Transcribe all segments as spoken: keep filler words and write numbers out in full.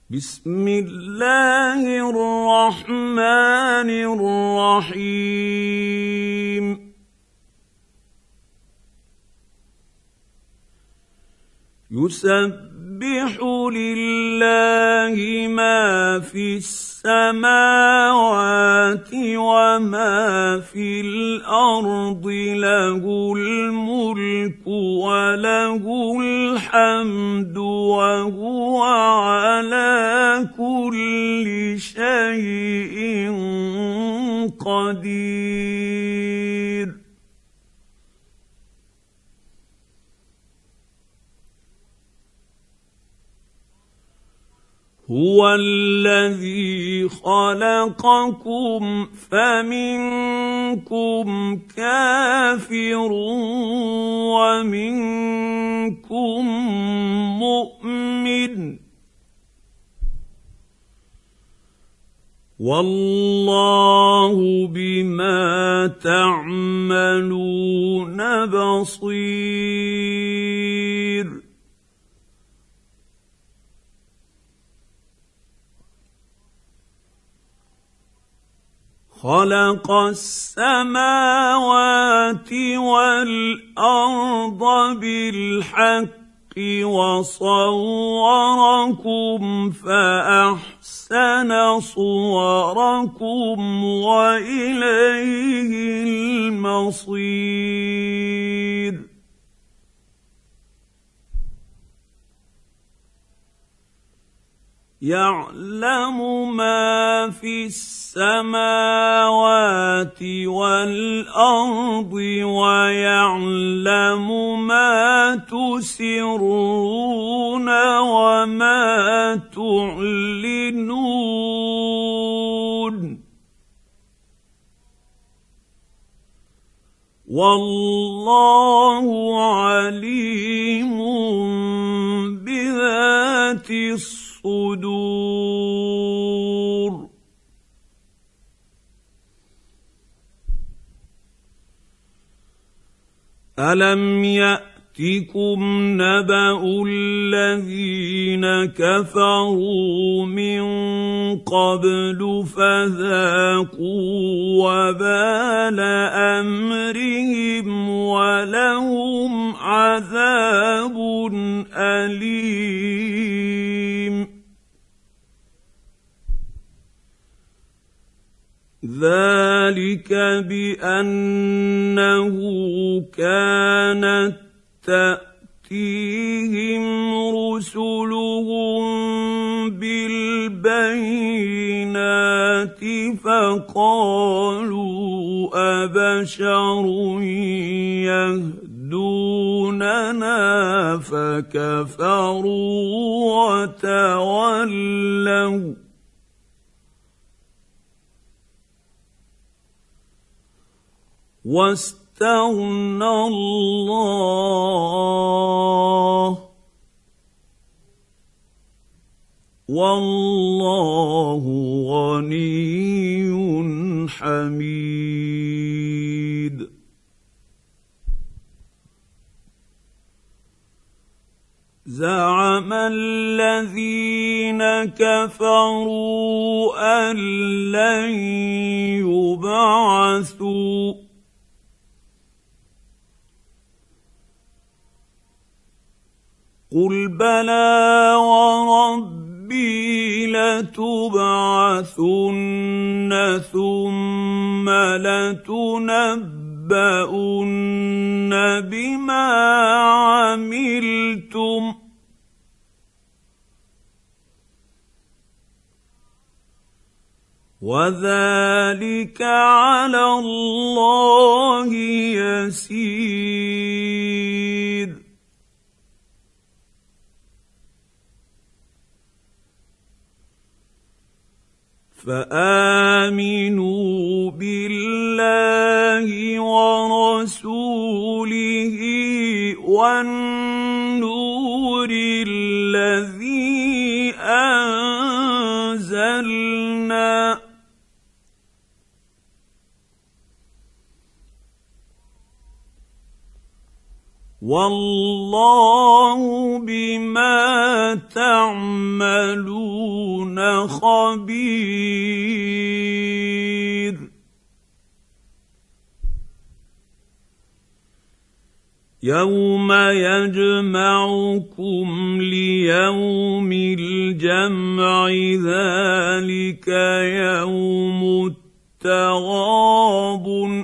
بسم الله الرحمن الرحيم يسبح لله ما في السماوات وما في الأرض له الملك وله الحمد وهو على كل شيء قدير هو الذي خلقكم فمنكم كافر ومنكم مؤمن والله بما تعملون بصير خلق السماوات والأرض بالحق وصوركم فأحسن صوركم وإليه المصير يعلم ما في السماوات والأرض ويعلم ما تسرون وما تعلنون والله عليم بذات الصدور ألم يأتكم نبأ الذين كفروا من قبل فذاقوا وبال أمرهم ولهم عذاب أليم ذلك بأنه كانت تأتيهم رسلهم بالبينات فقالوا أبشر يهدوننا فكفروا وتولوا واستغنى الله والله غني حميد زعم الذين كفروا أن لن يبعثوا قل بلى وربي لتبعثن ثم لتنبؤن بما عملتم وذلك على الله يسير فآمنوا بالله ورسوله والنور الذي أنزلنا والله بما تعملون خبير يوم يجمعكم ليوم الجمع ذلك يوم التغابن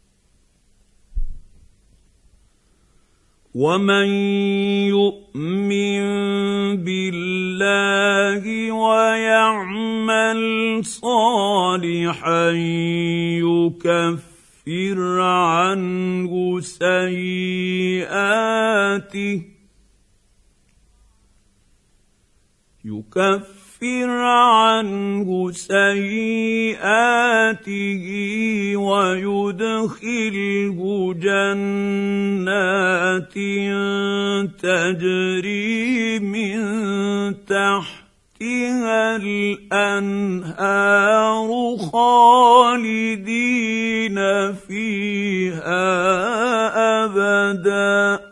ومن يؤمن بالله ويعمل صالحا يكفر عنه سيئاته يكفر عنه سيئاته ويدخله جنات تجري من تحتها الأنهار خالدين فيها أبدا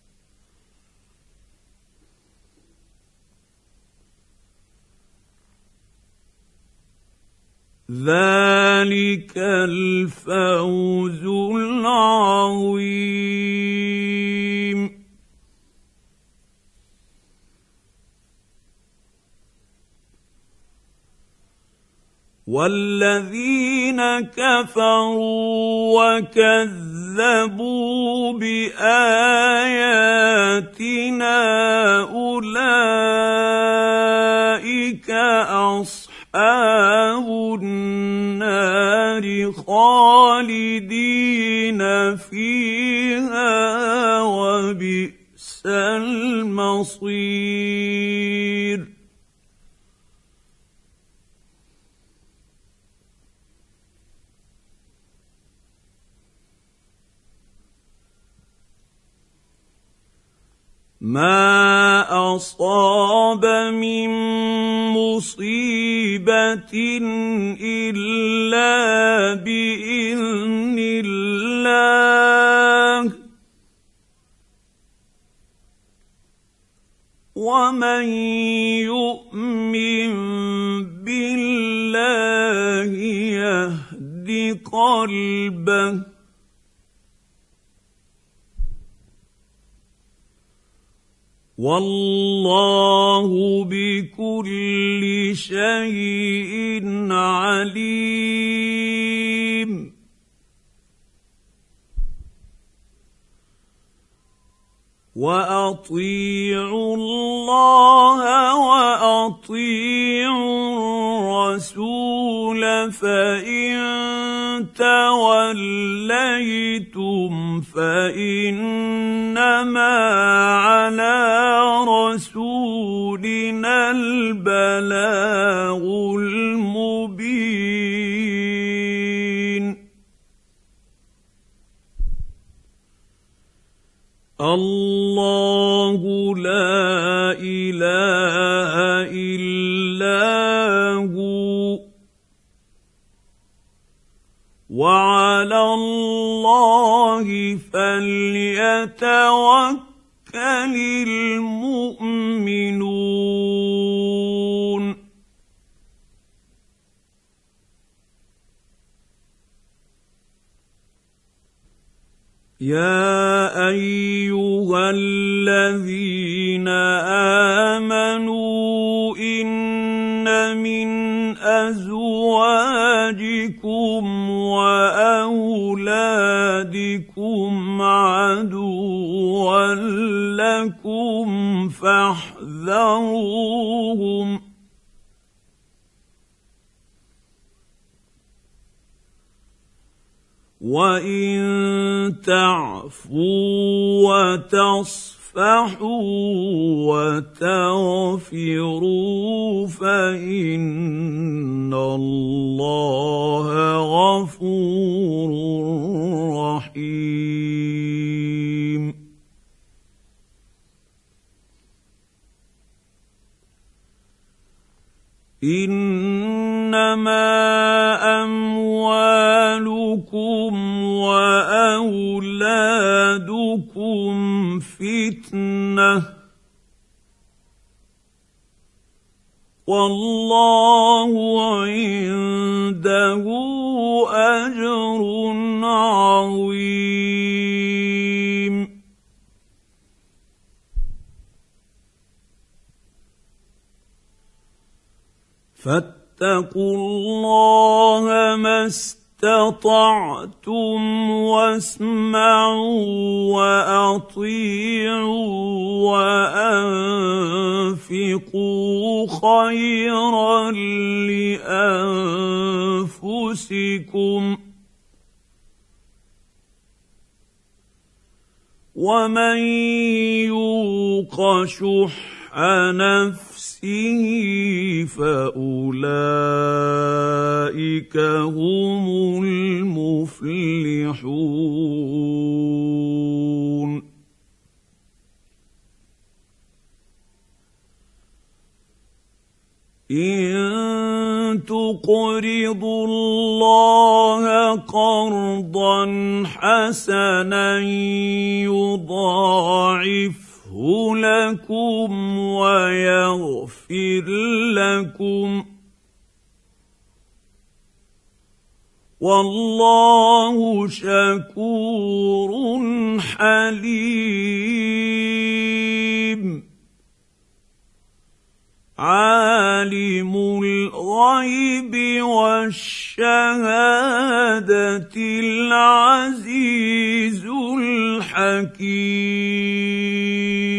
ذلك الفوز العظيم والذين كفروا وكذبوا بآياتنا أولئك أصحاب النار خالدين فيها وبئس المصير ما أصاب من مصيبة إلا بإذن الله ومن يؤمن بالله يهد قلبه والله بكل شيء عليم وأطيعوا الله وأطيعوا الرسول فإن توليتم فإنما على رسولنا البلاغ المبين الله لا إله إلا هو وعلى الله فليتوكل المؤمنون يا أيها الذين آمنوا إن من أزواجكم وأولادكم عدوا لكم فاحذروهم وإن تعفوا وتصفحوا وتغفروا فإن الله غفور رحيم إنما أموالكم وأولادكم فتنة والله عنده اجر عظيم. فاتقوا الله ما استطعتم واسمعوا واطيعوا وانفقوا خيرا لانفسكم ومن يوق شح نفسه فاولئك هم المفلحون. إن تقرضوا الله قرضا حسنا يضاعفه لكم ويغفر لكم والله شكور حليم. عالم الغيب والشهادة العزيز الحكيم.